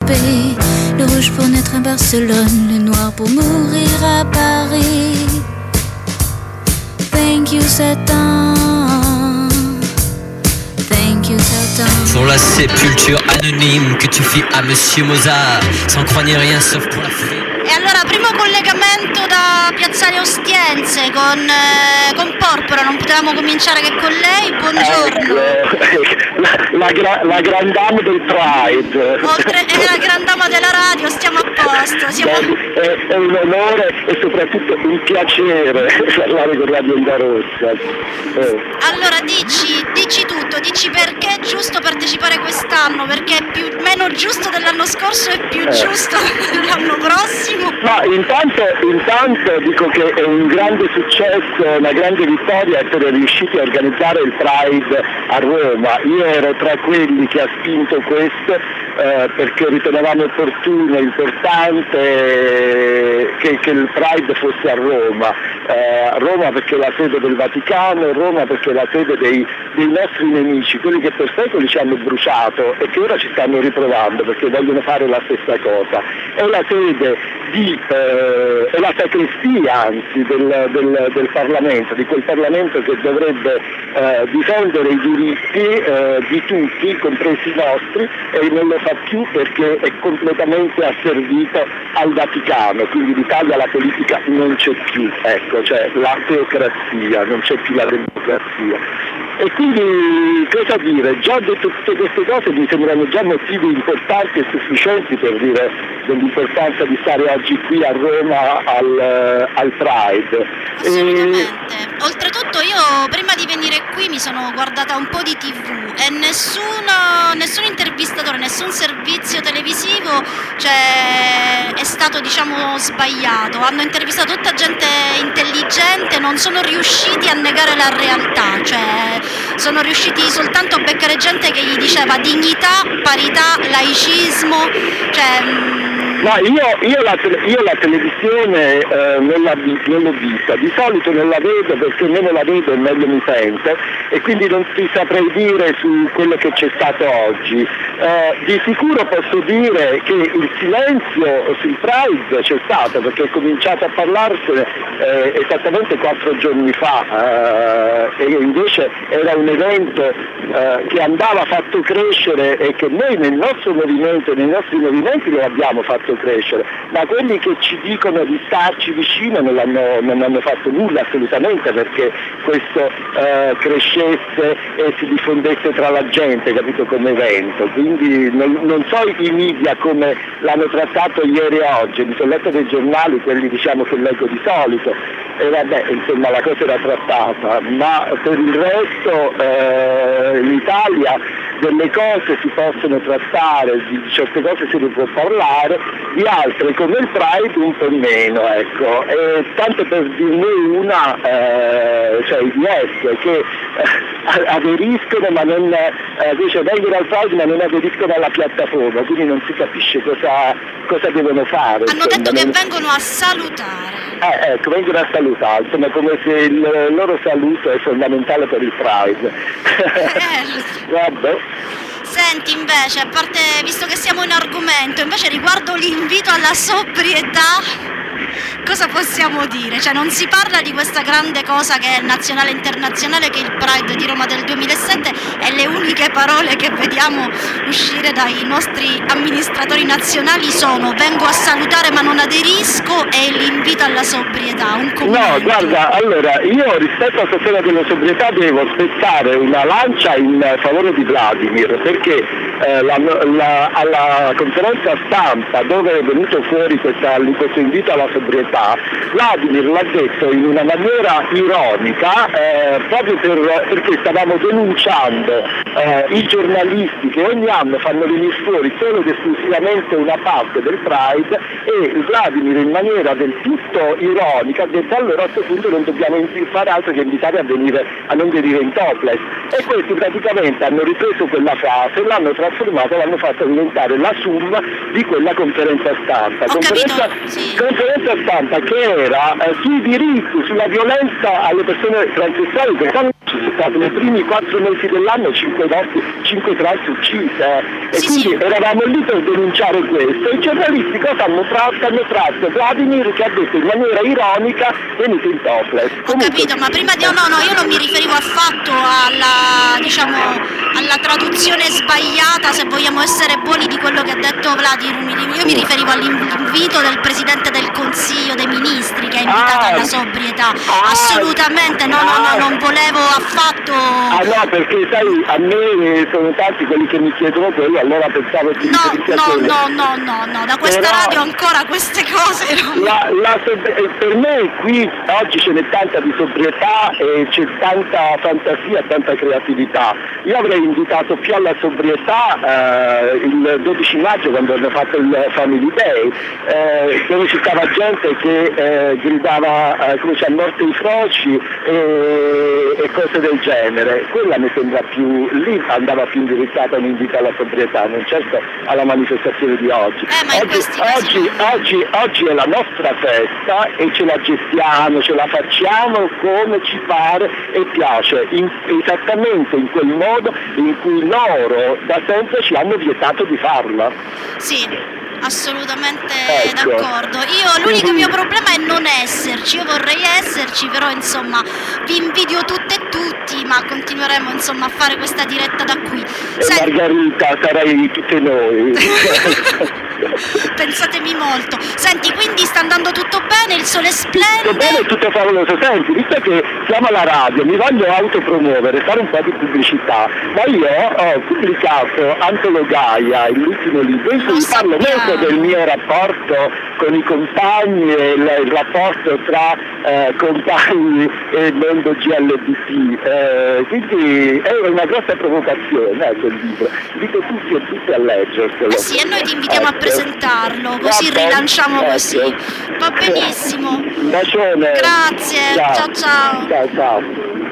pays. Le rouge pour naître à Barcelone, le noir pour mourir à Paris. Thank you Satan. Thank you Satan. Pour la sépulture anonyme que tu fis a Monsieur Mozart, sans croire ni rien sauf pour la frime. E allora, primo collegamento da Piazzale Ostiense con Porpora, non potevamo cominciare che con lei, buongiorno. La grandama del Pride. È la grandama della radio, stiamo a posto. È un onore e soprattutto un piacere parlare con Radio Onda Rossa. Allora dici tutto, dici perché è giusto partecipare quest'anno, perché è meno giusto dell'anno scorso e più giusto dell'anno prossimo. Ma intanto dico che è un grande successo, una grande vittoria essere riusciti a organizzare il Pride a Roma. Io ero tra quelli che ha spinto questo perché ritenevamo opportuno e importante che il Pride fosse a Roma. Roma perché è la sede del Vaticano, Roma perché è la sede dei nostri nemici, quelli che per secoli ci hanno bruciato e che ora ci stanno riprovando perché vogliono fare la stessa cosa. È la sede è la sacrestia anzi del Parlamento, di quel Parlamento che dovrebbe difendere i diritti di tutti, compresi i nostri, e non lo fa più perché è completamente asservito al Vaticano, quindi in Italia la politica non c'è più, ecco, cioè la teocrazia, non c'è più la democrazia. E quindi cosa dire? Già detto tutte queste cose mi sembrano già motivi importanti e sufficienti per dire dell'importanza di stare oggi qui a Roma al Pride. Assolutamente. Oltretutto io prima di venire qui mi sono guardata un po' di TV e nessun intervistatore, nessun servizio televisivo è stato sbagliato. Hanno intervistato tutta gente intelligente, non sono riusciti a negare la realtà, cioè sono riusciti soltanto a beccare gente che gli diceva dignità, parità, laicismo, No, io la televisione non l'ho vista, di solito non la vedo perché meno la vedo e meglio mi sento e quindi non ti saprei dire su quello che c'è stato oggi. Di sicuro posso dire che il silenzio sul Pride c'è stato perché è cominciato a parlarsene esattamente 4 giorni fa e invece era un evento che andava fatto crescere e che noi nel nostro movimento, nei nostri movimenti lo abbiamo fatto crescere, ma quelli che ci dicono di starci vicino non hanno fatto nulla assolutamente perché questo crescesse e si diffondesse tra la gente, capito, come evento. Quindi non so i media come l'hanno trattato ieri e oggi, mi sono letto dei giornali, quelli che leggo di solito, e vabbè, insomma la cosa era trattata, ma per il resto in Italia delle cose si possono trattare, di certe cose se ne può parlare, di altre come il Pride un po' meno, ecco. E tanto per dirne una, cioè i DS che aderiscono ma non vengono al Pride ma non aderiscono alla piattaforma, quindi non si capisce cosa devono fare. Hanno detto che vengono a salutare. Ecco, vengono a salutare, insomma come se il loro saluto è fondamentale per il Pride. Vabbè. Senti invece, a parte, visto che siamo in argomento, invece riguardo l'invito alla sobrietà, cosa possiamo dire? Cioè non si parla di questa grande cosa che è nazionale e internazionale, che è il Pride di Roma del 2007, e le uniche parole che vediamo uscire dai nostri amministratori nazionali sono vengo a salutare ma non aderisco e l'invito alla sobrietà. Un commento. No, guarda, allora io rispetto a questa cosa della sobrietà devo spezzare una lancia in favore di Vladimir, perché alla conferenza stampa dove è venuto fuori questo invito alla sobrietà, Vladimir l'ha detto in una maniera ironica proprio perché stavamo denunciando i giornalisti che ogni anno fanno venire fuori solo ed esclusivamente una parte del Pride, e Vladimir in maniera del tutto ironica ha detto allora a questo punto non dobbiamo fare altro che invitare a non venire in topless, e questi praticamente hanno ripreso quella frase, l'hanno trasformata, l'hanno fatta diventare la summa di quella conferenza stampa. Conferenza stampa che era sui diritti, sulla violenza alle persone transessuali che stanno stato nei primi 4 mesi dell'anno 5 trans uccise, e Sì, quindi sì. eravamo lì per denunciare questo. I giornalisti cosa hanno fatto? Hanno tratto Vladimir, che ha detto in maniera ironica venite in topless. Ho capito, ma prima di... No, io non mi riferivo affatto alla, diciamo, alla traduzione sbagliata, se vogliamo essere buoni, di quello che ha detto Vladimir. Io mi riferivo all'invito del Presidente del Consiglio dei Ministri, che ha invitato alla sobrietà. Assolutamente, no, non volevo affatto... No, perché sai, a me sono tanti quelli che mi chiedono quello, allora pensavo che No, da questa Però- radio ancora queste cose non... Per me qui oggi ce n'è tanta di sobrietà e c'è tanta fantasia, tanta creatività. Io avrei invitato più alla sobrietà il 12 maggio, quando hanno fatto il Family Day, dove ci stava gente che gridava come c'è, a morte i froci e cose del genere. Quella mi sembra più, lì andava più indirizzata un invito alla sobrietà, non certo alla manifestazione di oggi. Ma in questi casi Oggi è la nostra festa e ce la gestiamo, ce la facciamo come ci pare e piace, esattamente in quel modo in cui loro da sempre ci hanno vietato di farla. Sì, assolutamente Ecco. d'accordo. L'unico mio problema è non esserci, io vorrei esserci, però insomma vi invidio tutte e tutti, ma continueremo insomma a fare questa diretta da qui. E Margherita, sarai tutte noi. Pensatemi molto. Senti, quindi sta andando tutto bene, il sole splende. Tutto bene, tutto favoloso. Senti, visto che siamo alla radio, mi voglio autopromuovere, fare un po' di pubblicità, ma io ho pubblicato Antologaia, l'ultimo libro, in cui parlo molto del mio rapporto con i compagni e il rapporto tra compagni e il mondo GLBT. Quindi è una grossa provocazione quel libro. Invito tutti e tutte a leggerselo. Sì, e noi ti invitiamo a presentarlo, così Va bene, rilanciamo ecco. così. Va benissimo. Un bacione. Grazie, ciao ciao. Ciao ciao.